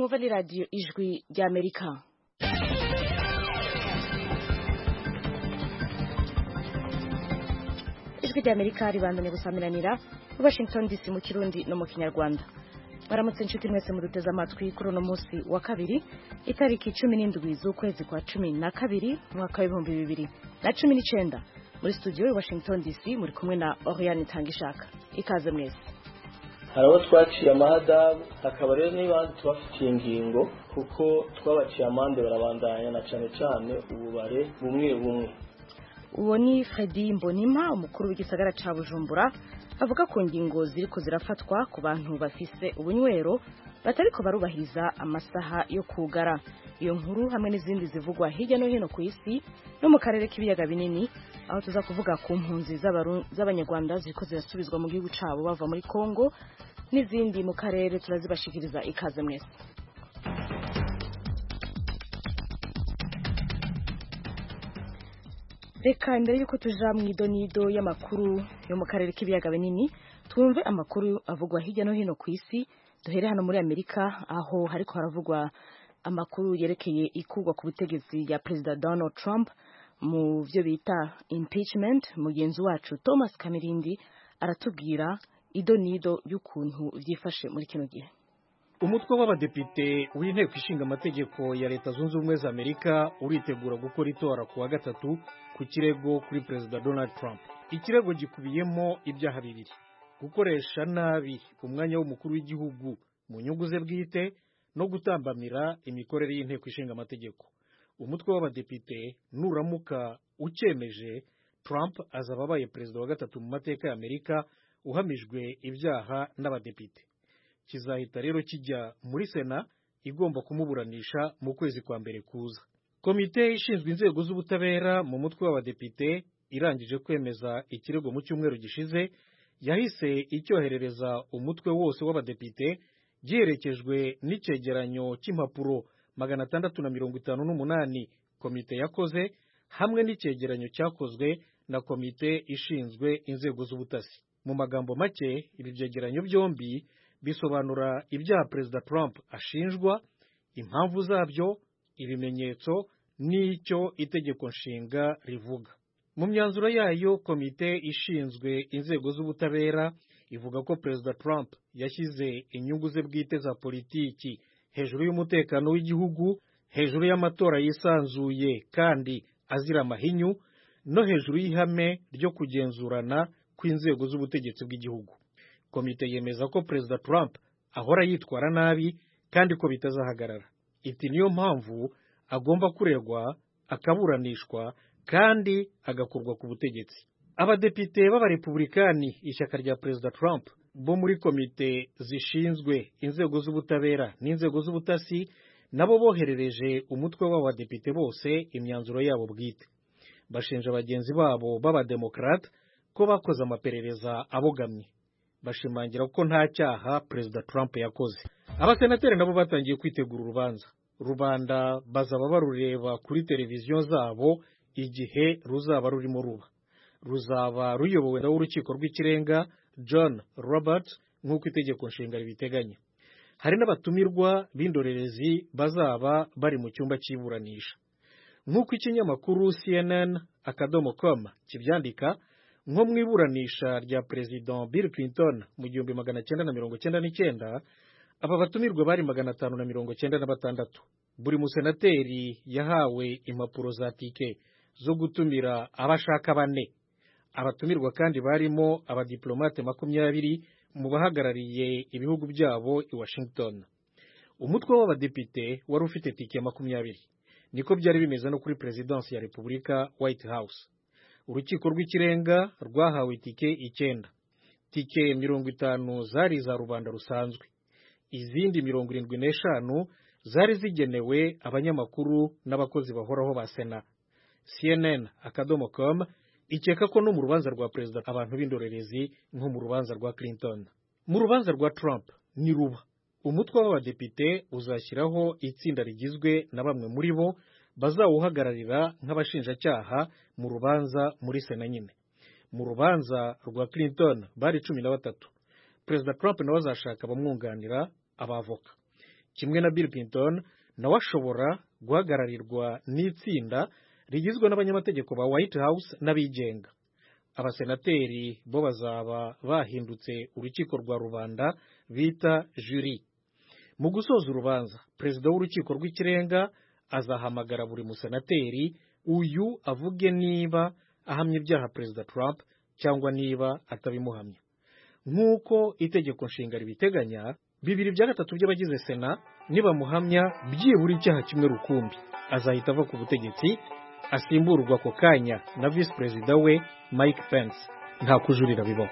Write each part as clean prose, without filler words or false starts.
mwumva ni radiyo ijwi ry'Amerika. Ijwi ry'Amerika ribandanya gusamiranira muri Washington DC mu Kirundi no mu Kinyarwanda. Baramutse inshuti mwese muduteze amatwi kuri uno munsi wa kabiri itariki 17 z'ukwezi kwa 12 mwaka wa 2019 muri studio ya Washington DC muri kumwe na Oriane Tangishaka. Ikaze mwese. Haraho twaciye amahadabu hakaba rero n'ibandi tubafitiye ingingo kuko twabaciye amande barabandanya na cane ububare bumwe. Uwo ni Fredy Mbonimpa umukuru w'igisagara ca Bujumbura avuga ku ngingo ziriko zirafatwa ku bantu bafise ubunywero batariko barubahiriza amasaha yo kugara. Iyo nkuru hamwe n'izindi zivugwa hirya no hino ku isi no mu karere k'ibiyaga binini aho tuza kuvuga ku mpunzi z'abanyarwanda ziriko zirasubizwa mu gihugu cabo bava muri Kongo n'izindi mu karere turazibashikiriza. Ikaze mwese. Reka mbere yuko tuja mu idonido y'amakuru yo mu karere k'ibiyaga binini twumve amakuru avugwa hirya no hino ku isi. Duhere hano muri Amerika aho hariko haravugwa amakuru yerekeye ikurwa ku butegetsi ya President Donald Trump mu byo bita impeachment. Mugenzi wacu Thomas Kamirindi aratubwira idonido y'ukuntu vyifashe muri kino gihe. Umutwe w'abadepite w'inteko ishinga amategeko ya Leta Zunze Ubumwe za Amerika uritegura gukora itora ku wa gatatu ku kirego kuri President Donald Trump. Ikirego gikubiyemo ibyaha bibiri: gukoresha nabi umwanya w'umukuru w'igihugu mu nyungu ze bwite no gutambamira imikorere y'inteko ishinga amategeko. Umutwe w'abadepite nuramuka ucyemeje, Trump azaba abaye perezida wa gatatu mu mateka ya Amerika uhamijwe ibyaha n'abadepite. Kizahita rero kijya muri Sena igomba kumuburanisha mu kwezi kwa mbere kuza. Komite ishinzwe inzego z'ubutabera mu mutwe w'abadepite irangije kwemeza ikirego mu cyumweru gishize, yahise icyoherereza umutwe wose w'abadepite giherekejwe n'icegeranyo cy'impapuro 658 komite yakoze hamwe n'icegeranyo cyakozwe na komite ishinzwe inzego z'ubutasi. Mu magambo make, ibi byegeranyo byombi bisobanura ibyaha Perezida Trump ashinjwa, impamvu zabyo, ibimenyetso n'icyo itegeko nshinga rivuga. Mu myanzuro yayo, komite ishinzwe inzego z'ubutabera ivuga ko Perezida Trump yashyize inyungu ze bwite za politiki hejuru y'umutekano w'igihugu, hejuru y'amatora yisanzuye kandi azira amahinyu, no hejuru y'ihame ryo kugenzurana kw'inzego z'ubutegetsi bw'igihugu. Komite yemeza ko Perezida Trump ahora yitwara nabi kandi ko bitazahagarara. Iti niyo mpamvu agomba kuregwa, akaburanishwa kandi agakurwa ku butegetsi. Abadepite b'abarepublikani ishyaka rya Perezida Trump bo muri komite zishinzwe inzego z'ubutabera n'inzego z'ubutasi nabo boherereje umutwe w'abadepite bose imyanzuro yabo bwite. Bashinja bagenzi babo b'abademokrate ko bakoze amaperereza abogamye. Bashimangira ko nta cyaha Perezida Trump yakoze. Abasenateri nabo batangiye kwitegura urubanza. Rubanda bazaba barureba kuri televiziyo zabo igihe ruzaba rurimo ruba. Ruzaba ruyobowe n'urukiko rw'ikirenga John Roberts nk'uko itegeko nshinga ribiteganya. Hari n'abatumirwa b'indorerezi bazaba bari mu cyumba cy'iburanisha. Nk'uko ikinyamakuru CNN.com kibyandika, nko mu iburanisha rya President Bill Clinton mu 1999, aba batumirwa bari 596. Buri musenateri yahawe impapuro za tike zo gutumira abashaka 4. Abatumirwa kandi barimo abadiplomate 20 mu bahagarariye ibihugu byabo i Washington. Umutwe w'abadepite wari ufite tike 20. Niko byari bimeze no kuri Presidency ya Republika White House. Urukiko rw'ikirenga rwahawe tike 9. Tike 50 zari za rubanda rusanzwe. Izindi 75 zari zigenewe abanyamakuru n'abakozi bahoraho ba Sena. CNN.com ikeka ko no mu rubanza rwa Perezida abantu b'indorerezi nko mu rubanza rwa Clinton. Mu rubanza rwa Trump ni ruba. Umutwe w'abadepite uzashyiraho itsinda rigizwe na bamwe muri bo bazawuhagararira nk'abashinjacyaha mu rubanza muri Sena nyine. Mu rubanza rwa Clinton bari 13. Perezida Trump nawe azashaka abamwunganira abavoka. kimwe na Bill Clinton nawe ashobora guhagararirwa n'itsinda rigizwe n'abanyamategeko ba White House n'abigenga. Abasenateri bo bazaba bahindutse urukiko rwa rubanda bita jury. Mu gusoza urubanza, perezida w'urukiko rw'ikirenga azahamagara buri musenateri uyu avuge niba ahamya ibyaha perezida Trump cyangwa niba atabimuhamya. Nk'uko itegeko nshinga ribiteganya, 2/3 by'abagize sena nibamuhamya byibura icyaha kimwe rukumbi, azahita ava ku butegetsi, asimburwa ako kanya na vice perezida we Mike Pence. Nta kujurira bibaho.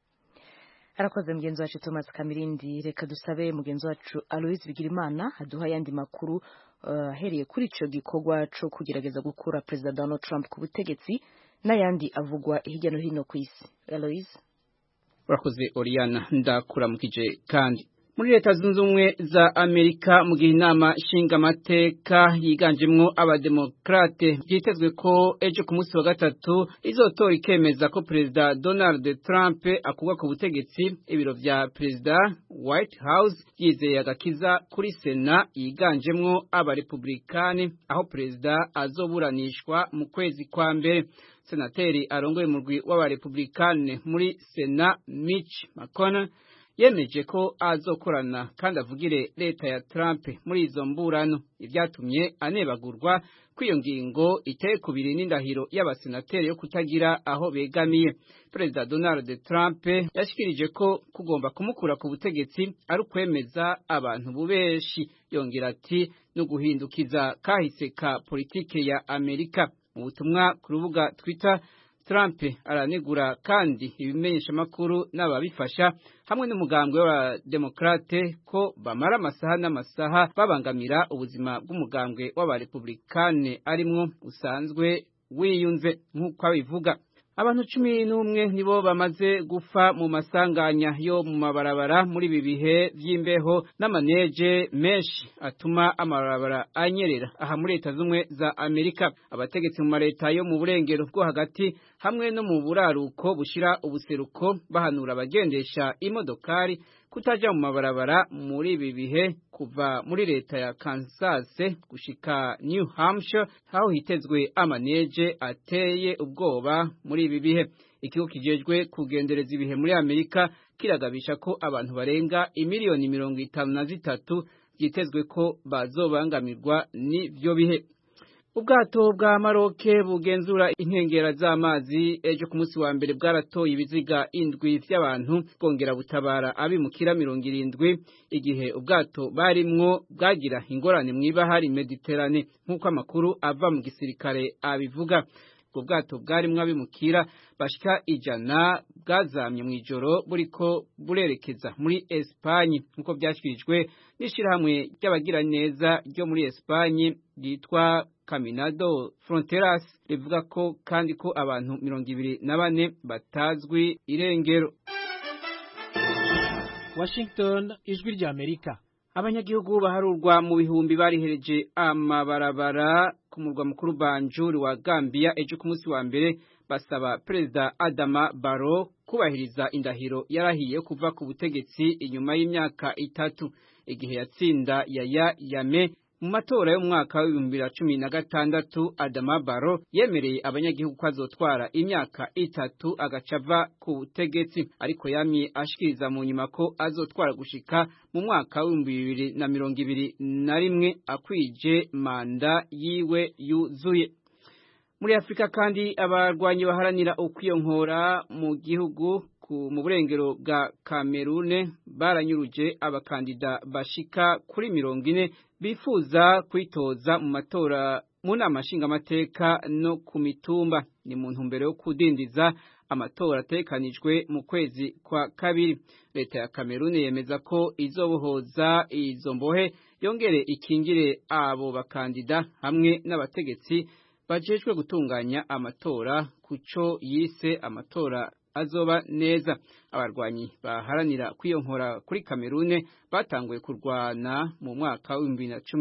Arakoze mugenzi wacu Thomas Kamirindi. Reka dusabe mugenzi wacu Aloise Bigirimana aduha yandi makuru ahereye kuri ico gikorwa cyo kugerageza gukura perezida Donald Trump ku butegetsi n'ayandi avugwa hirya no hino ku isi. Aloise. Urakoze Oriana, ndakuramukije kandi. Muri leta zunze ubumwe za Amerika mu gihe inama nshingamateka yiganjemwo abademokrate byitezwe ko ejo ku munsi wa gatatu izotora ikemeza ko perezida Donald Trump akugwa ku butegetsi, ibiro vya perezida White House yizeye agakiza kuri sena yiganjemwo abarepublikani aho perezida azoburanishwa mu kwezi kwa mbere. Senateri arongoye umurwi w'abarepublikani muri sena Mitch McConnell yemeje ko azokorana kandi avugire leta ya Trump muri izo mburano, ibyatumye anebagurwa kw'iyo ngingo iteye kubiri n'indahiro y'abasenateri yo kutagira aho begamiye. Perezida Donald Trump yashikirije ko kugomba kumukura ku butegetsi ari ukwemeza abantu bubeshi, yongera ati no guhindukiza kahise ka politike ya Amerika. Mu butumwa ku rubuga Twitter, Trump aranegura kandi ibimenyesha makuru n'ababifasha hamwe n'umugambwe w'abademokrate ko bamara amasaha n'amasaha babangamira ubuzima bw'umugambwe w'abarepublikane arimwo usanzwe wiyunze nk'uko abivuga. Abantu 11 nibo bamaze gufa mu masanganya yo mu mabarabara muri ibi bihe vy'imbeho n'amaneje menshi atuma amabarabara anyerera aha muri leta zumwe za Amerika. Abategetsi mu mareta yo mu burengero bwo hagati hamwe no mu buraruko bushira ubuseruko bahanura abagendesha imodokari kutaja mu mabarabara muri ibi bihe kuva muri leta ya Kansas gushika New Hampshire aho hitezwe amaneje ateye ubwoba muri ibi bihe. Ikigo kijejwe kugendereza ibihe muri Amerika kiragabisha ko abantu barenga 53 byitezwe ko bazobangamirwa n'ivyo bihe. Ubwato bwa Maroke bugenzura inkengera z'amazi ejo ku munsi wa mbere bwaratoye ibiziga 7 by'abantu bwongera butabara abimukira 70 igihe ubwato barimwo bwagira ingorane mw'ibahari Mediterane nk'uko amakuru ava mu gisirikare abivuga. Ubwo bwato bwarimwo abimukira bashika 100 bwazamye mw'ijoro buriko burerekeza muri Espagne nk'uko byashyikirijwe n'ishirahamwe ry'abagira neza ryo muri Espagne ryitwa Caminado Fronteras rivuga ko kandi ko abantu 24 batazwi irengero. Washington, ijwi rya Amerika. Abanyagihugu baharurwa mu bihumbi barihereje amabarabara ku murwa mukuru Banjul wa Gambia ejo ku munsi wa mbere basaba Perezida Adama Barrow kubahiriza indahiro yarahiye kuva ku butegetsi inyuma y'imyaka 3 igihe yatsinda Yaya Jammeh mu matora yo mu mwaka wa 2016. Adama Barrow yemereye abanyagihugu ko azotwara imyaka 3 agacava ku butegetsi, ariko yamye ashikiriza mu nyuma ko azotwara gushika mu mwaka wa 2021 akwije manda yiwe yuzuye. Muri Afrika kandi abarwanyi baharanira ukwiyonkora mu gihugu mu burengero bwa Cameroon baranyuruje abakandida bashika kuri 40 bifuza kwitoza mu matora mu nama nshingamateka no ku mitumba. Ni mu ntumbero yo kudindiza amatora atekanijwe mu kwezi kwa kabiri. Leta ya Cameroon yemeza ko izobohoza izo mbohe yongere ikingire abo bakandida hamwe n'abategetsi bajejwe gutunganya amatora kuco yise amatora azoba neza. Abarwanyi baharanira kwiyonkora kuri Cameroon batanguye kurwana mu mwaka wa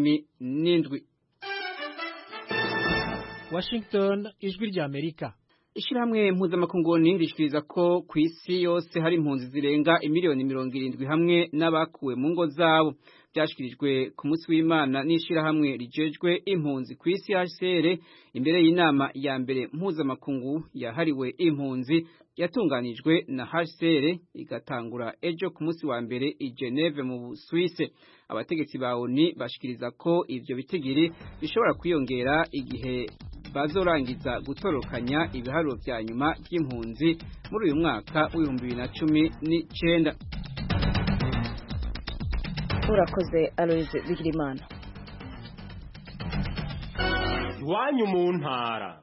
2017. Washington, ijwi rya Amerika. Ishirahamwe mpuzamakungu rishikiriza ko ku isi yose hari impunzi zirenga imiliyoni 70 hamwe n'abakuwe mu ngo zabo. Byashikirijwe ku munsi w'Imana n'ishirahamwe rijejwe impunzi ku isi HCR imbere y'inama ya mbere mpuzamakungu yahariwe impunzi yatunganijwe na HCR igatangura ejo ku munsi wa mbere i Geneve mu Suisse. Abategetsi ba ONU bashikiriza ko ivyo bitigiri bishobora kwiyongera igihe bazorangiza gutorokanya ibiharuro vya nyuma by'impunzi muri uyu mwaka w'2019. Urakoze Aloise Bigirimana. Iwanyu mu ntara.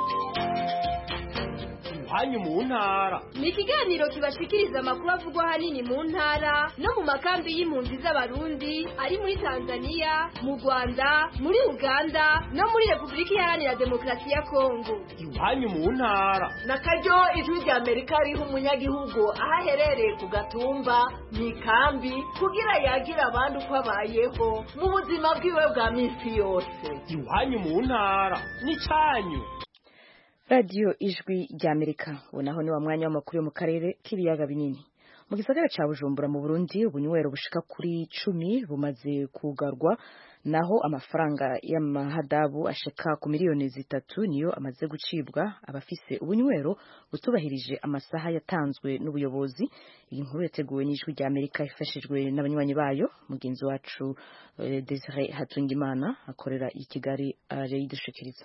Iwanyu mu ntara ni ikiganiro kibashikiriza amakuru avugwa hanini mu ntara no mu makambi y'impunzi z'abarundi ari muri Tanzania, mu Rwanda, muri Uganda no muri Republika Iharanira Demokarasi ya Kongo. Iwanyu mu ntara nakaryo ijwi rya Amerika riha umunyagihugu ahaherereye ku gatumba mu ikambi kugira yagira abandi uko abayeho mu buzima bwiwe bwa minsi yose. Iwanyu mu ntara ni cyanyu. Radio Ijwi rya Amerika unaho ni wa mwanya w'amakuru yo mu karere k'ibiyaga binini. Mu gisagara ca Bujumbura mu Burundi ubunywero bushika kuri 10 bumaze kugarwa, naho amafaranga y'amahadabu ashika ku miliyoni 3 niyo amaze gucibwa abafise ubunywero butubahirije amasaha yatanzwe n'ubuyobozi. Iyi nkuru yateguwe n'Ijwi rya Amerika ifashijwe n'abanywanyi bayo. Mugenzi wacu Desire Hatungimana akorera i Kigali arayidushikiriza.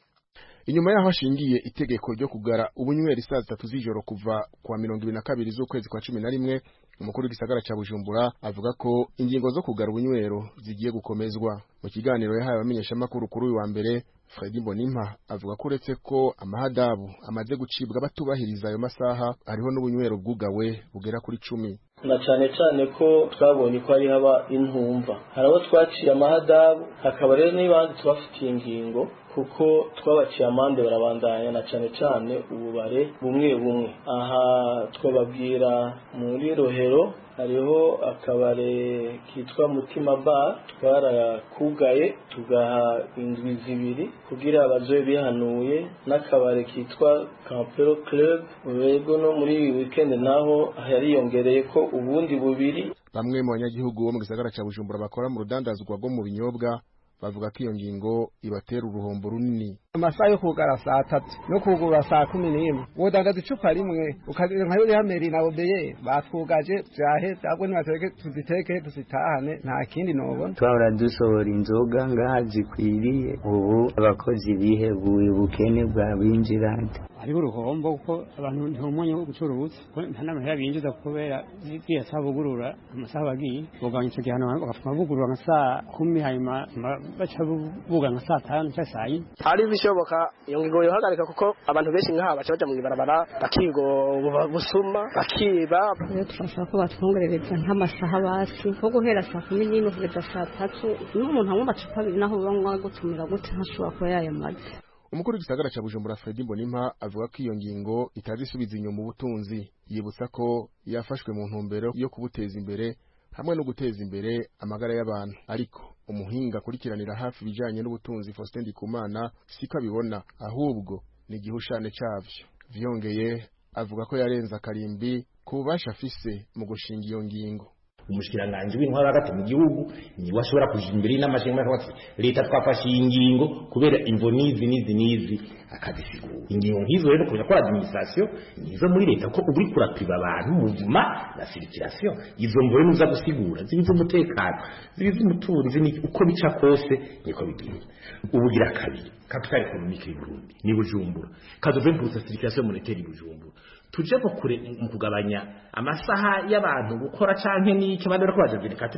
Inyuma yaho hashingiye itegeko ryo kugara ubunywero saa 3 z'ijoro kuva kwa 22 z'ukwezi kwa 11, umukuru w'igisagara ca Bujumbura avuga ko ingingo zo kugara ubunywero zigiye gukomezwa. Mu kiganiro yahaye abamenyesha makuru kuri uyu wa mbere, Fredy Mbonimpa avuga ko uretse ko amahadabu amaze gucibwa batubahiriza ayo masaha, hariho n'ubunywero bwugawe bugera kuri 10. Na cyane ko twabonye ko ari haba intumva, harabo twaciye amahadabu, hakaba rero n'ibandi tubafitiye ingingo kuko twabaciye amande barabandanya, na cyane ububare bumwe. Aha twababwira muri Rohero hariho akabare kitwa Mutima Bar, twarakugaye tugaha indwi 2 kugira abazoe bihanuye, n'akabare kitwa Campero Club urego no muri weekend naho yariyongereye ko ubundi 2. Bamwe mu banyagihugu bo mu gisagara ca Bujumbura bakora mu rudandazwa rwo mu binyobwa bavuga ko iyo ngingo ibatera uruhombo runini. Amasaha yo kugara saa 3 no kugura saa 11 wodangaza icupa rimwe ukagira nkayo yameri na obeye batwugaje byahe dabwo nibateke tuziteke tuzitahane nta kindi nobona. Twahora dusohora inzoga ngazi kwiriye, ubu abakozi bihebuye ubukene bwa binjirante. Ari uruhombo ko abantu ntumwenye wo gucuruza nta namahera binjiza kubera zigiye sabugurura amasaha bagiye boganye icyo gihano bagafunga bugurura nka saa 10 hanyuma baca buga nka saa 5 cyangwa saa 4. Ari bishoboka iyo ngingo yohagarika kuko abantu benshi nkaha baca baja mu ibarabara bakigo busuma bakiba. Iyo twashaka ko batwongereza nk'amasaha basi ko guhera saa 10 kugeza saa 3 n'umuntu amwe bacupa bibiri naho banywa gutumira gute ntashobora kuba yayamaze. Umukuru w'igisagara ca Bujumbura Fredy Mbonimpa avuga ko iyo ngingo itazisubiza inyuma ubutunzi, yibutsa ko yafashwe mu ntumbero yo kubuteza imbere hamwe no guteza imbere amagara y'abantu. Ariko umuhinga kurikiranira hafi bijanye n'ubutunzi Faustin Ndikumana siko abibona, ahubwo ni igihushane cavyo. Vyongeye avuga ko yarenza akarimbi kubasha afise mu gushinga iyo ngingo. Umushikiranganje w'intwaro hagati mu gihugu ni washobora kuja imbere n'amashimwe y'abatsi leta twafashe ingingo kubera imvo nizi akazisigura. Ingingo nk'izo rero kuja kwa administration nizo muri leta ko uri kurapiba abantu muvuma na circulation, izo mvo rero uza gusigura zibize umutekano zibize umutunzi ni uko bica kose niko bigiye. Ubugira kabiri capital economique y'u Burundi ni Bujumbura, kazove pour circulation monétaire Bujumbura. Tuje ko kure mu kugabanya amasaha y'abantu gukora canke n'icyo bandora ko baje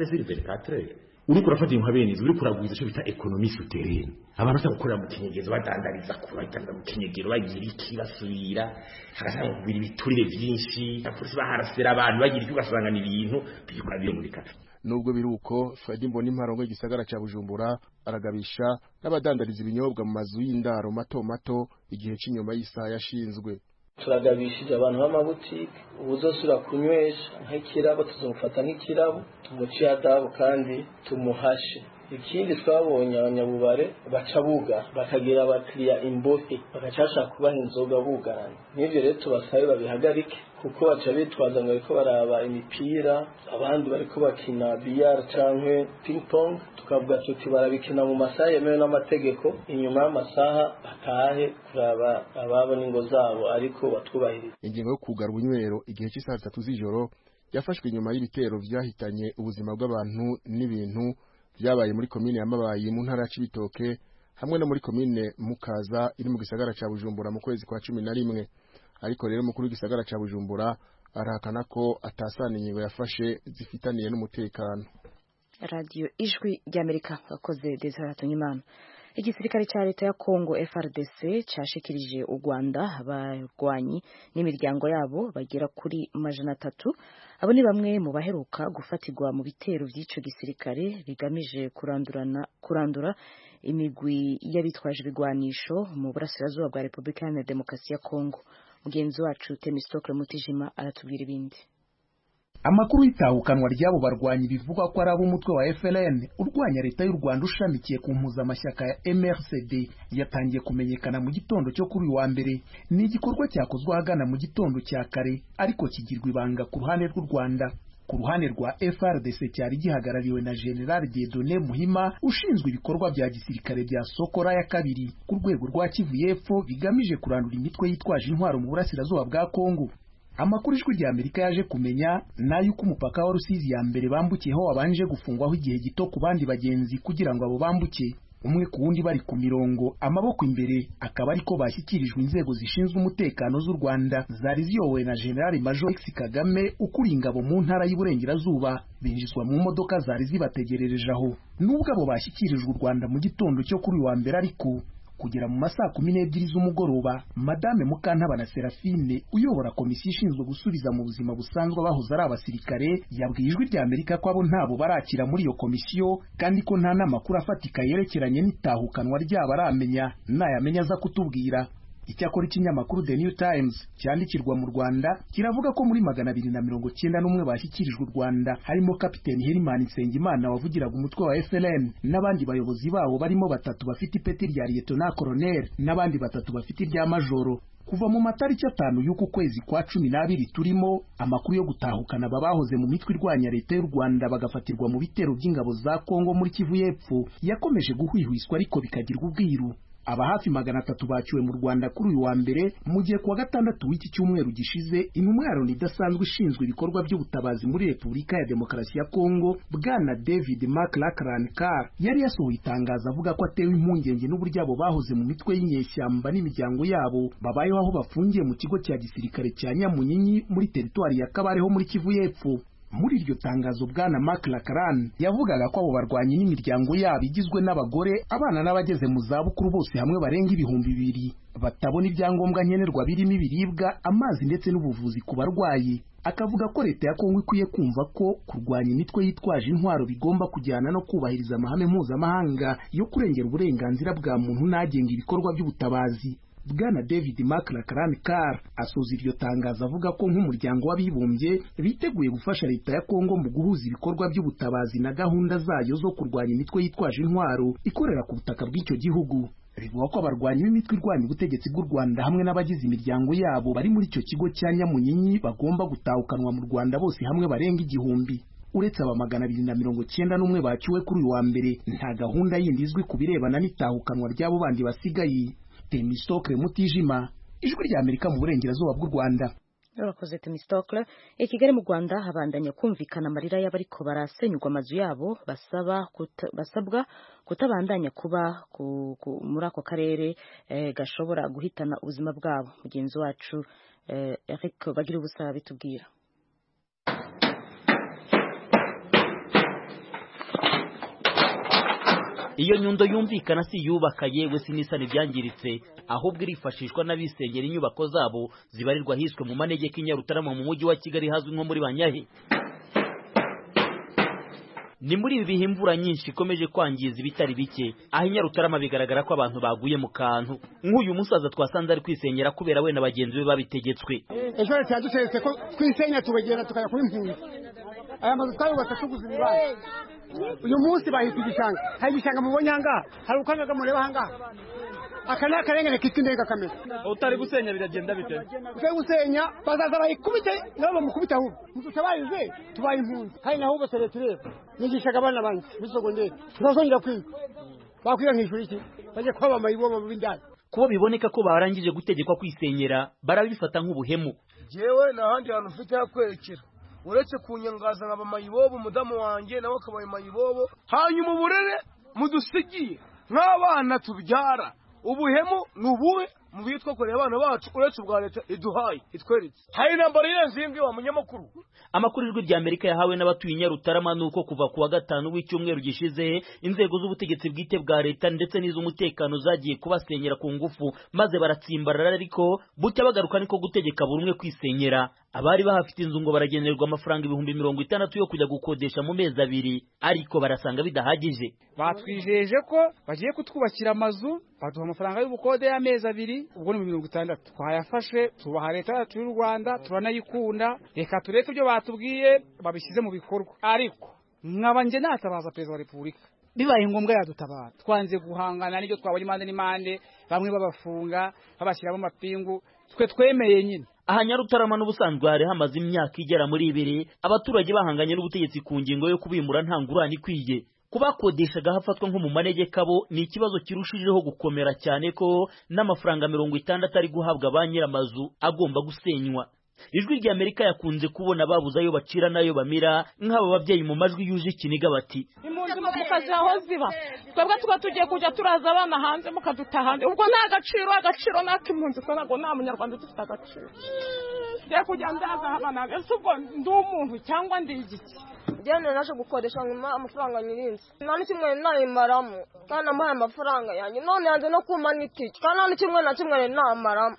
24 uri kurafata inka benizi uri kuragwiza cyo bita economie souterraine. Abantu basa gukorera mu kinyegezo badandariza kubayitanga mu kinyegero bagira ikirasubira hagasanga kubira ibiturire byinshi apolisi baharasera abantu bagira icyo gasanga n'ibintu bikora biri muri kata. Nubwo biruko Fredy Mbonimpa rongo igisagara ca Bujumbura aragabisha n'abadandariza ibinyobwa mu mazu y'indaro mato igihe cy'inyuma y'isaha yashinzwe. Turagabishije abantu b'amabutike ubuzosura kunywesha nk'ikirabo tuzomufata nk'ikirabo tumuciye adabu kandi tumuhashe. ikindi twabonye abanyabubare baca buga bakagira abakiriya imbohe bagacasha kubaha inzoga bugarana n'ivyo rero tubasabe babihagarike kuko baca bitwaza ngo bariko baraba imipira abandi bariko bakina billard canke ping pong tukavuga tuti barabikina mu masaha yemewe n'amategeko inyuma y'amasaha batahe kuraba ababo n'ingo zabo ariko batwubahiriza. Ingingo yo kugara ubunywero igihe cy'isaha 3 z'ijoro yafashwe inyuma y'ibitero vyahitanye ubuzima bw'abantu n'ibintu byabaye muri komine ya Mabayi mu ntara ya Cibitoke hamwe no muri komine Mukaza iri mu gisagara ca Bujumbura mu kwezi kwa 11. Ariko rero mukuru w'igisagara ca Bujumbura arahakana ko atasana ingingo yafashe zifitaniye n'umutekano. Radio Ijwi ry'Amerika akoze Desire Nyimana. Igisirikare cya leta ya Kongo FARDC cyashikirije u Rwanda abarwanyi n'imiryango yabo bagera kuri 300. Abo ni bamwe mu baheruka gufatirwa mu bitero by'ico gisirikare bigamije kurandura imigwi y'abitwaje ibigwanisho mu burasirazuba bwa Repubulika ya Demokarasi ya Kongo. Mugenzi wacu Temistokle Mutijima aratubwira ibindi. Amakuru y'itahukanwa ry'abo barwanyi bivugwa ko ari ab'umutwe wa FLN urwanya leta y'u Rwanda ushamikiye ku mpuzamashyaka ya MRCD yatangiye kumenyekana mu gitondo cyo kuri wa mbere. Ni igikorwa cyakozwe ahagana mu gitondo cya kare ariko kigirwa ibanga ku ruhande rw'u Rwanda. Ku ruhande rwa FARDC cyari gihagarariwe na General Dieudonné Muhima ushinzwe ibikorwa bya gisirikare bya Sokora ya kabiri ku rwego rwa Kivu y'Epfo bigamije kurandura imitwe yitwaje intwaro mu burasirazuba bwa Kongo. Amakuru Ijwi ry'Amerika yaje kumenya n'ayuko umupaka wa Rusizi ya mbere bambukiyeho wabanje gufungwaho igihe gito ku bandi bagenzi kugira ngo abo bambuke umwe ku wundi bari ku mirongo amaboko imbere, akaba ariko bashyikirijwe inzego zishinzwe umutekano z'u Rwanda zari ziyobowe na General Major X Kagame ukuriye ingabo mu ntara y'Iburengerazuba. Binjizwa mu modoka zari zibategerereje aho. Nubwo abo bashyikirijwe u Rwanda mu gitondo cyo kuri wa mbere ariko kugera mu masaa 12 z'umugoroba, Madame Mukantabana Serafine uyobora komisiyo ishinzwe gusubiza mu buzima busanzwe abahoze ari abasirikare yabwiye Ijwi ry'Amerika ko abo ntabo barakira muri iyo komisiyo kandi ko nta namakuru afatika yerekeranye n'itahukanwa ryabo aramenya nayamenya aza kutubwira. Icyakora ikinyamakuru The New Times cyandikirwa mu Rwanda kiravuga ko muri 291 bashyikirijwe u Rwanda harimo Kapiteni Herimani Nsengimana wavugiraga umutwe wa FLN n'abandi bayobozi bawo barimo 3 bafite ipeti rya Lieutenant Colonel n'abandi 3 bafite irya Majoro. Kuva mu matariki 5 y'uku kwezi kwa 12 turimo, amakuru yo gutahukana babahoze mu mitwe irwanya leta y'u Rwanda bagafatirwa mu bitero by'ingabo za Kongo muri Kivu y'Epfo yakomeje guhwihwiswa ariko bikagirwa ubwiru. Aba hafi 300 baciwe mu Rwanda kuri uyu wa mbere mu gihe kuwa gatandatu w'iki cyumweru gishize intumwa ya Loni idasanzwe ishinzwe ibikorwa by'ubutabazi muri Repubulika ya Demokarasi ya Kongo Bwana David McLachlan-Carr yari yasohoye itangazo avuga ko atewe impungenge n'uburyo abo bahoze mu mitwe y'inyeshyamba n'imiryango yabo babayeho aho bafungiye mu kigo cya gisirikare cya Nyamunyinyi muri teritwari ya Kabareho muri Kivu y'Epfo. Muri iryo tangazo Bwana McLachlan yavugaga ko abo barwanyi n'imiryango yabo igizwe n'abagore, abana n'abageze mu zabukuru bose hamwe barenga 200 batabona ibyangombwa nkenerwa birimo ibiribwa, amazi ndetse n'ubuvuzi ku barwayi. Akavuga ko leta ya Kongo ikwiye kumva ko kurwanya imitwe yitwaje intwaro bigomba kujyana no kubahiriza amahame mpuzamahanga yo kurengera uburenganzira bwa muntu n'agenga ibikorwa by'ubutabazi. Bwana David McLachlan-Carr asoza iryo tangazo avuga ko nk'umuryango w'abibumbye biteguye gufasha leta ya Kongo mu guhuza ibikorwa by'ubutabazi na gahunda zayo zo kurwanya imitwe yitwaje intwaro ikorera ku butaka bw'icyo gihugu. Bivuga ko abarwanyi b'imitwe irwanya ubutegetsi bw'u Rwanda hamwe n'abagize imiryango yabo bari muri icyo kigo cya Nyamunyinyi bagomba gutahukanwa mu Rwanda bose hamwe barenga 1,000. Uretse aba 291 baciwe kuri uyu wa mbere, nta gahunda yindi izwi ku birebana n'itahukanwa ry'abo bandi basigaye. Temistokle Mutijima, Ijwi ry'Amerika mu burengerazuba bw'u Rwanda. Urakoze Temistokle. Kigali mu Rwanda habandanya kumvikana amarira y'abariko barasenyurwa amazu yabo basabwa kutabandanya kuba muri ako karere gashobora guhitana ubuzima bwabo. Mugenzi wacu Eric bagira ubusaba bitubwira. Iyo nyundo yumvikana si yubaka yewe sinisana ibyangiritse, ahubwo irifashishwa n'abisengera inyubako zabo zibarirwa hiswe mu manegeka y'Inyarutarama mu mujyi wa Kigali hazwi nko muri Banyahe. Ni muri ibi bihe imvura nyinshi ikomeje kwangiza ibitari bike, aho Inyarutarama bigaragara ko abantu baguye mu kantu. Nk'uyu musaza twasanze ari kwisengera kubera we na bagenzi be babitegetswe. Ejo cyadutse ko twisenya tubegera tukaya kuri mpunzi. aya mazu twayubatse tuguze ibibanza uyu munsi bahita igishanga hari igishanga mubonye ahangaha hari ukangaga mureba ahangaha aka ni akarengane kitwa indengakamere utari gusenya biragenda bite utari gusenya bazaza bayikubite nabo bamukubita ahubwo mututabayize tubaye impunzi hari naho ubu seretire nigishaga abana banjye muri sogonderi ntibazongera kwiga bakwiga nk'ishuri iki bajye kwaba amayibobo b'indani kubo biboneka ko barangije gutegekwa kwisenyera barabifata nk'ubuhemu jewe n'ahandi hantu mfite hakwerekera uretse kunyangaza nkaba mayibobo umudamu wanjye nawe akabaye mayibobo hanyuma uburere mudusigiye nk'abana tubyara ubuhemu nubuhe mu bihe twakoreye abana bacu uretse ubwa leta iduhaye itweretse hari nambara irenze imbi wa munyamakuru. Amakuru ijwi rya Amerika yahawe n'abatuye Nyarutarama nuko kuva kuwa gatanu w'icyumweru gishize inzego z'ubutegetsi bwite bwa leta ndetse n'iz'umutekano zagiye kubasenyera ku ngufu maze baratsimbarara ariko bucya bagaruka niko gutegeka buri umwe kwisenyera. Abari bahafite inzu ngo baragenerwa amafaranga 60,000 yo kujya gukodesha mu mezi 2 ariko barasanga bidahagije. Batwijeje ko bagiye kutwubakira amazu baduha amafaranga y'ubukode y'amezi 2 ubwo ni 60,000 twayafashe tubaha leta yacu y'u Rwanda turanayikunda reka tureke ibyo batubwiye babishyize mu bikorwa ariko nkabanje natabaza perezida wa Repubulika bibaye ngombwa yadutabara twanze guhangana n'ibyo twabonye imande n'imande bamwe babafunga babashyiramo amapingu twe twemeye nyine. Aha Nyarutarama n'ubusanzwe hari hamaze imyaka igera muri 2 abaturage bahanganye n'ubutegetsi ku ngingo yo kubimura nta ngurane ikwiye. Kubakodeshaga hafatwa nko mu manegeka bo ni ikibazo kirushijeho gukomera cyane ko n'amafaranga 60 ari guhabwa ba nyiramazu agomba gusenywa. Ijwi rya Amerika yakunze kubona babuza ayo bacira nayo bamira nk'aba babyeyi mu majwi yuje ikiniga bati impunzi mukazi aho ziba twebwe tuba tugiye kujya turaza abana hanze mukaduta hanze ubwo nta agaciro n'akimpunzi ko ntabwo nta munyarwanda dufite agaciro ngiye kujya ndaza abana ese ubwo ndi umuntu cyangwa ndi igiki Jane naje gukodesha nguma amafaranga nyirinzi nani kimwe nayimaramo kandi amaye amafaranga yanjye none yanze no kumana itike kandi nani kimwe na kimwe namaramo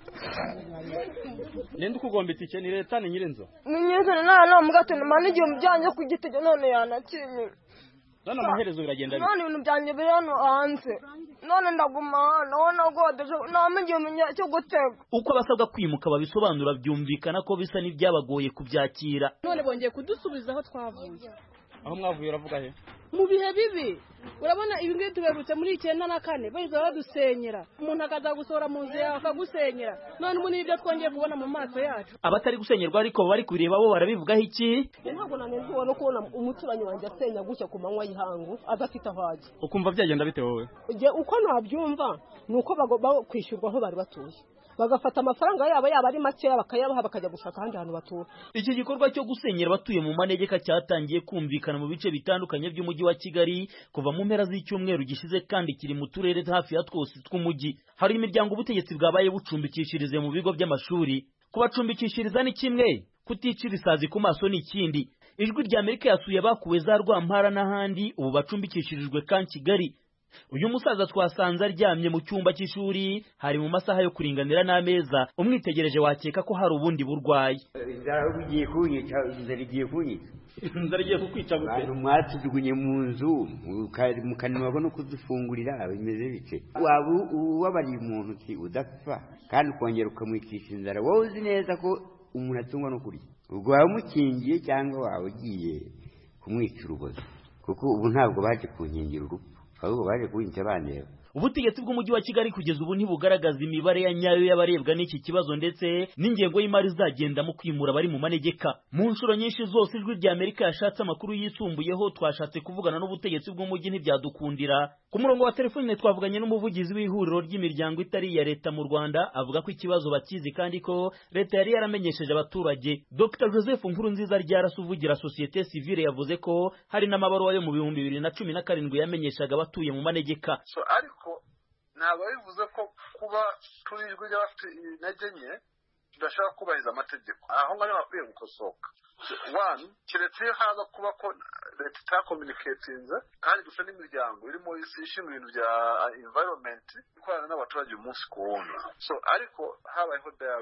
nende ukugomba itike ni leta ni nyirinzo ni nyirinzo na mugate mani igihe umujyanye ku gitege none yanakimye none amaherezo biragenda none ibintu byanjye biri hano hanze none ndaguma hano nagodeje namenye umenya cyo gutega uko abasabwa kwimuka babisobanura byumvikana ko bisa n'ibyabagoye kubyakira none bongeye kudusubiza aho twavuye aho mwavuye uravuga he mu bihe bibi urabona ibi ngibi tuberutse muri 94 bahise badusenyera umuntu akaza gusohora mu nzu yawe akagusenyera none ubu nibyo twongeye kubona mu maso yacu abatari gusenyerwa ariko bari kureba bo barabivugaho iki ntabwo nanezwa no kubona umuturanyi wanjye asenya gushya ku manywa y'ihangu adafite ahaje ukumva byagenda bite wowe uko nabyumva nuko bagomba kwishyurwa aho bari batuye bagafata amafaranga yabo ari make bakayabaha bakajya gushaka ahandi hantu batura. Iki gikorwa cyo gusenyera batuye mu manegeka cyatangiye kumvikana mu bice bitandukanye by'umujyi wa Kigali kuva mu mpera z'icyumweru gishize kandi kiri mu turere hafi ya twose tw'umujyi. Hari imiryango ubutegetsi bwabaye bucumbikishirize mu bigo by'amashuri. Kubacumbikishiriza ni kimwe, kuticira isazi ku maso ni ikindi. Ijwi rya Amerika yasuye bakuwe za Rwampara n'ahandi ubu bacumbikishirijwe kan Kigali. Uyu musaza twasanze aryamye mu cyumba cy'ishuri hari mu masaha yo kuringanira n'ameza umwitegereje wakeka ko hari ubundi burwayi. Ugiye kunyica inzara igiye kukwica gute mwatujugunye mu nzu mukanwa no kudufungurira bimeze bike waba wabari umuntu ki udapfa kandi ukongera ukamwikisha inzara wowe uzi neza ko umuntu atungwa no kurya ubwo wamukingiye cyangwa wawe ugiye kumwica urubozo kuko ubu ntabwo baje kunkingira urupfu ahubwo baje kuwinca baneba. Ubutegetsi bw'umujyi wa Kigali kugeza ubu ntibugaragaza imibare ya nyayo y'abarebwa n'iki kibazo ndetse n'ingengo y'imari zagenda mu kwimura bari mu manegeka. Mu nshuro nyinshi zose ijwi rya Amerika yashatse amakuru yisumbuyeho twashatse kuvugana n'ubutegetsi bw'umujyi ntibyadukundira. Ku murongo wa telefone twavuganye n'umuvugizi w'ihuriro ry'imiryango itari ya leta mu Rwanda avuga ko ikibazo bakizi kandi ko leta yari yaramenyesheje abaturage. Dr Joseph Nkurunziza ryarasuvugira societe civile yavuze ko hari n'amabaruwa yo mu 2017 yamenyeshaga abatuye mu manegeka. Ntabwo bivuze ko kuba turijwe ry'abafite intege nke tudashaka kubahiriza amategeko aho ngaho bakwiye gukosoka. One, keretse haza kuba ko leta itakomuniketinze kandi dusa n'imiryango irimo ishinzwe ibintu bya environment ikorana n'abaturage umunsi ku wundi. So ariko habayeho dialogue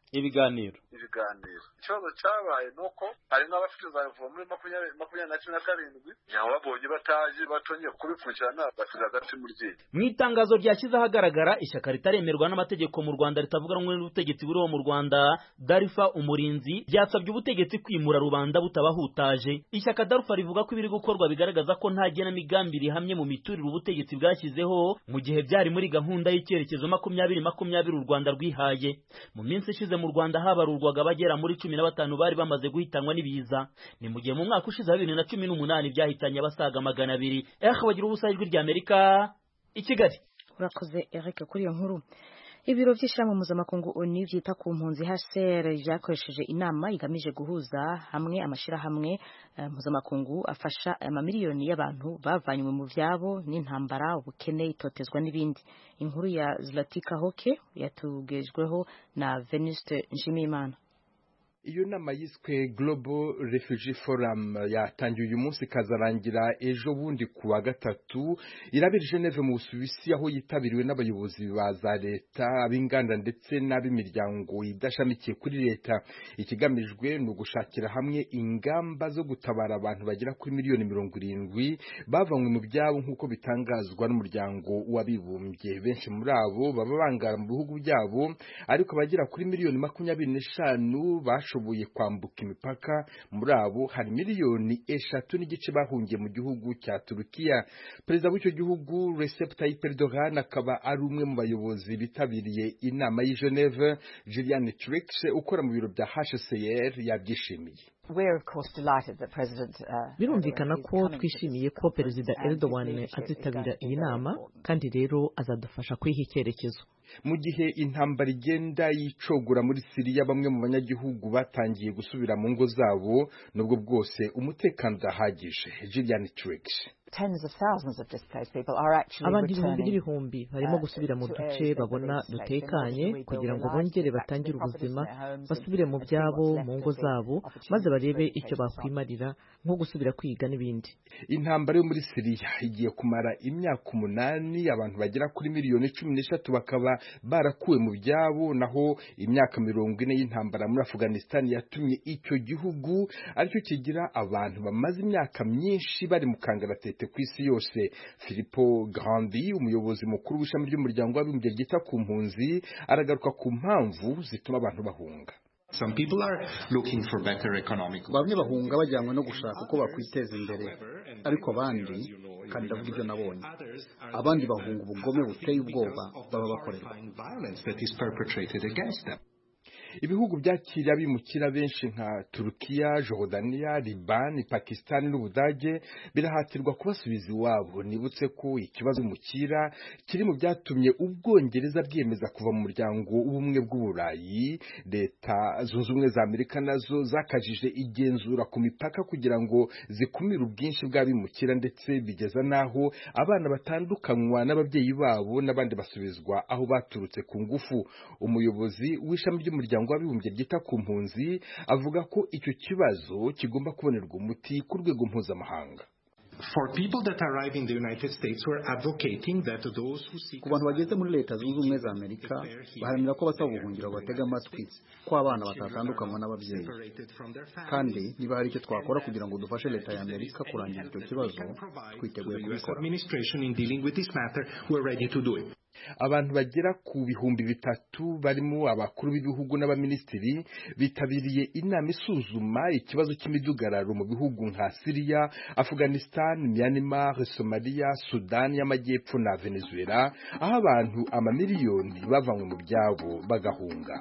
ibiganiro ikibazo cyabaye nuko hari n'abafite za vuba muri 2027 yaho babonye bataje batongeye kubikurikirana basiga agati mu ryinyo. Mu itangazo ryashyize ahagaragara ishyaka ritaremerwa n'amategeko mu Rwanda ritavuga rumwe n'ubutegetsi buriho mu Rwanda Darifa Umurinzi byasabye ubutegetsi kwimura rubanda butabahutaje. Ishyaka Darifa rivuga ko ibiri gukorwa bigaragaza ko nta genamigambi rihamye mu miturire ubutegetsi bwashyizeho mu gihe byari muri gahunda y'icyerekezo 2020 u Rwanda rwihaye. Mu minsi ishize mu Rwanda habarurwaga abagera muri 15 bari bamaze guhitanwa n'ibiza. Ni mu gihe mu mwaka ushize 2018 byahitanye abasaga 200. Bagira ubusa ijwi rya Amerika i Kigali. Urakoze Eric kuri iyo nkuru. Ibiro by'ishyirahamwe mpuzamakungu ONU byita ku mpunzi HCR byakoresheje inama igamije guhuza hamwe amashyirahamwe mpuzamakungu afasha amamiliyoni y'abantu bavanywe mu byabo n'intambara, ubukene, itotezwa n'ibindi. Inkuru ya Zlatika Hoke yatugejweho na Venuste Nshimiyimana. Iyo nama yiswe Global Refugee Forum yatangiye uyu munsi kazarangira ejo bundi kuwa gatatu irabera Geneve mu Busuwisi aho yitabiriwe n'abayobozi ba za leta ab'inganda ndetse n'ab'imiryango idashamikiye kuri leta. Ikigamijwe ni ugushakira hamwe ingamba zo gutabara abantu bagera kuri miliyoni 70 bavanywe mu byabo nk'uko bitangazwa n'umuryango w'abibumbye. Benshi muri abo baba bangara mu bihugu byabo ariko bagera kuri miliyoni 25 bashoboye kwambuka imipaka. Muri abo hari miliyoni 3.5 bahungiye mu gihugu cya Turukiya. Perezida w'icyo gihugu Recep Tayyip Erdogan akaba ari umwe mu bayobozi bitabiriye inama y'i Geneve. Julian Trix ukora mu biro bya HCR yabyishimiye. Birumvikana ko twishimiye ko Perezida Erdogan azitabira iyi nama kandi rero azadufasha kwiha icyerekezo. Mu gihe intambara igenda yicogura muri Syria bamwe mu banyagihugu batangiye gusubira mu ngo zabo nubwo bwose umutekano udahagije. Julian Trix abantu ibihumbi n'ibihumbi barimo gusubira mu duce babona dutekanye kugira ngo bongere batangire ubuzima basubire mu byabo mu ngo zabo maze barebe icyo bakwimarira nko gusubira kwiga n'ibindi. Intambara yo muri Syria igiye kumara imyaka 8 abantu bagera kuri miliyoni 13 bakaba barakuwe mu byabo naho imyaka 40 y'intambara muri Afghanistan yatumye icyo gihugu aricyo kigira abantu bamaze imyaka myinshi bari mu kangaratete ku isi yose. Filippo Grandi umuyobozi mukuru w'ishami ry'umuryango w'abibumbye ryita ku mpunzi aragaruka ku mpamvu zituma abantu bahunga. Bamwe bahunga bajyanywe no gushaka uko bakwiteza imbere ariko abandi kandi ndavuga ibyo nabonye abandi bahunga ubugome buteye ubwoba baba bakorerwa. Ibihugu byakira bimukira benshi nka Turukiya, Jordania, Liban, Pakistan n'Ubudage birahatirwa kubasubiza iwabo. Nibutse ko ikibazo mukira kiri mu byatumye Ubwongereza bwiyemeza kuva mu muryango w'ubumwe bw'Uburayi. Leta zunze ubumwe za Amerika nazo zakajije igenzura ku mipaka kugira ngo zikumire ubwinshi bw'abimukira ndetse bigeza naho abana batandukanywa n'ababyeyi babo n'abandi basubizwa aho baturutse ku ngufu. Umuyobozi w'ishami ry'umuryango w'abibumbye ryita ku mpunzi avuga ko icyo kibazo kigomba kubonerwa umuti ku rwego mpuzamahanga. Ku bantu bageze muri leta zunze ubumwe za Amerika baharanira ko basaba ubuhungiro batega amatwi ko abana batatandukanywa n'ababyeyi kandi niba hari icyo twakora kugira ngo dufashe leta ya Amerika kurangiza icyo kibazo twiteguye kubikora. Abantu bagera ku bihumbi 3 barimo abakuru b'ibihugu n'abaminisitiri bitabiriye inama isuzuma ikibazo cy'imidugararo mu bihugu nka Syria, Afghanistan, Myanmar, Somalia, Sudan y'Amajyepfo na Venezuela aho abantu amamiliyoni bavanywe mu byabo bagahunga.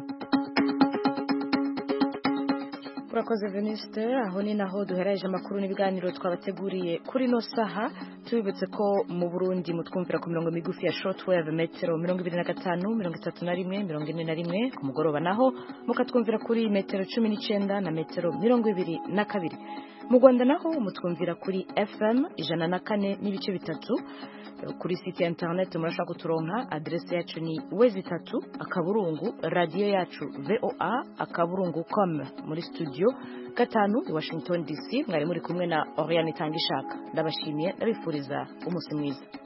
Urakoze Venuste, aho ni naho duhereje amakuru n'ibiganiro twabateguriye kuri no saha. Tubibutse ko mu Burundi mutwumvira ku mirongo migufi ya shortwave metero 25, 31, 41 ku mugoroba, naho mukatwumvira kuri metero 19 na metero 22. Mu Rwanda naho mutwumvira kuri FM 104 n'ibice bitatu. Kuri site ya internet murashaka kuturonka, adresse yacu ni www.radio yacu voa.com. Muri studio 5 i Washington DC mwari muri kumwe na Oriane Tangishaka. Ndabashimiye, ndabifuriza umunsi mwiza.